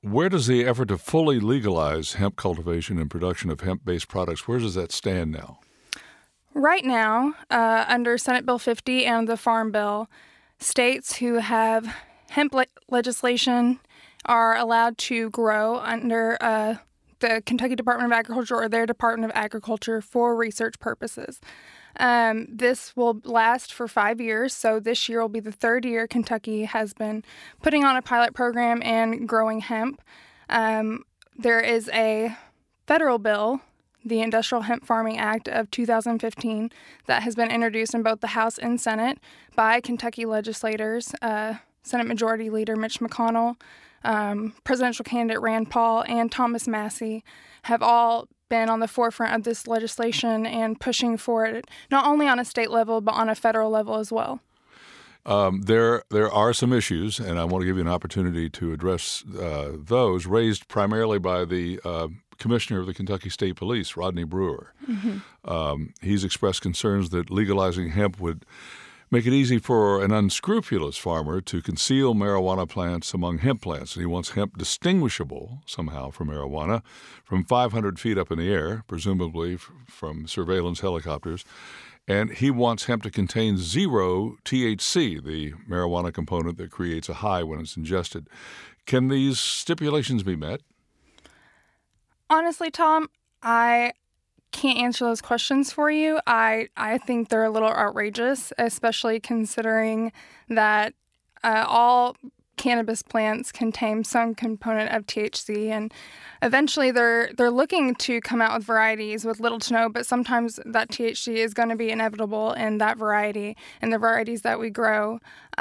Where does the effort to fully legalize hemp cultivation and production of hemp-based products, where does that stand now? Right now, under Senate Bill 50 and the Farm Bill, states who have hemp legislation are allowed to grow under the Kentucky Department of Agriculture or their Department of Agriculture for research purposes. This will last for 5 years, so this year will be the third year Kentucky has been putting on a pilot program and growing hemp. There is a federal bill, the Industrial Hemp Farming Act of 2015, that has been introduced in both the House and Senate by Kentucky legislators. Senate Majority Leader Mitch McConnell, presidential candidate Rand Paul, and Thomas Massie have all been on the forefront of this legislation and pushing for it, not only on a state level, but on a federal level as well. There are some issues, and I want to give you an opportunity to address those, raised primarily by the Commissioner of the Kentucky State Police, Rodney Brewer. Mm-hmm. He's expressed concerns that legalizing hemp would make it easy for an unscrupulous farmer to conceal marijuana plants among hemp plants. And he wants hemp distinguishable somehow from marijuana from 500 feet up in the air, presumably from surveillance helicopters. And he wants hemp to contain zero THC, the marijuana component that creates a high when it's ingested. Can these stipulations be met? Honestly, Tom, I can't answer those questions for you. I think they're a little outrageous, especially considering that all cannabis plants contain some component of THC, and eventually they're looking to come out with varieties with little to no, but sometimes that THC is going to be inevitable in that variety and the varieties that we grow.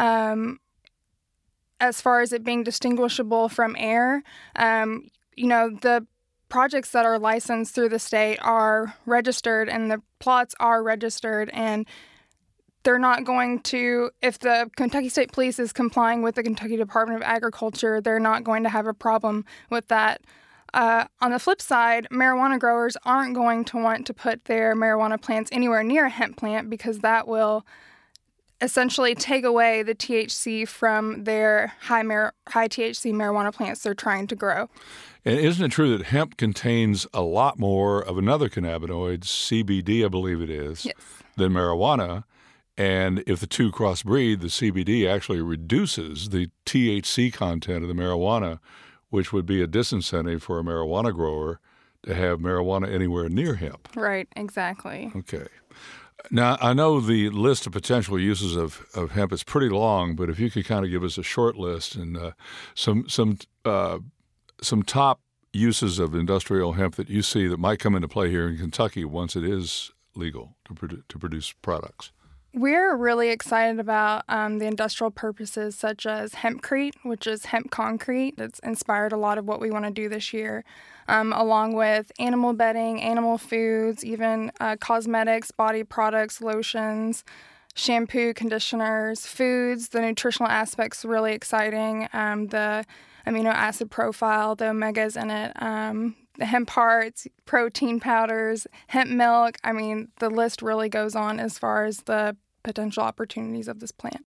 As far as it being distinguishable from air, the projects that are licensed through the state are registered and the plots are registered, and they're not going to, if the Kentucky State Police is complying with the Kentucky Department of Agriculture, they're not going to have a problem with that. On the flip side, marijuana growers aren't going to want to put their marijuana plants anywhere near a hemp plant because that will essentially take away the THC from their high THC marijuana plants they're trying to grow. And isn't it true that hemp contains a lot more of another cannabinoid, CBD, I believe it is, yes, than marijuana? And if the two crossbreed, the CBD actually reduces the THC content of the marijuana, which would be a disincentive for a marijuana grower to have marijuana anywhere near hemp. Right, exactly. Okay. Now, I know the list of potential uses of hemp is pretty long, but if you could kind of give us a short list and some top uses of industrial hemp that you see that might come into play here in Kentucky once it is legal to produce products. We're really excited about the industrial purposes such as hempcrete, which is hemp concrete. It's inspired a lot of what we want to do this year, along with animal bedding, animal foods, even cosmetics, body products, lotions, shampoo, conditioners, foods. The nutritional aspect's really exciting. The amino acid profile, the omegas in it, the hemp hearts, protein powders, hemp milk. I mean, the list really goes on as far as the potential opportunities of this plant.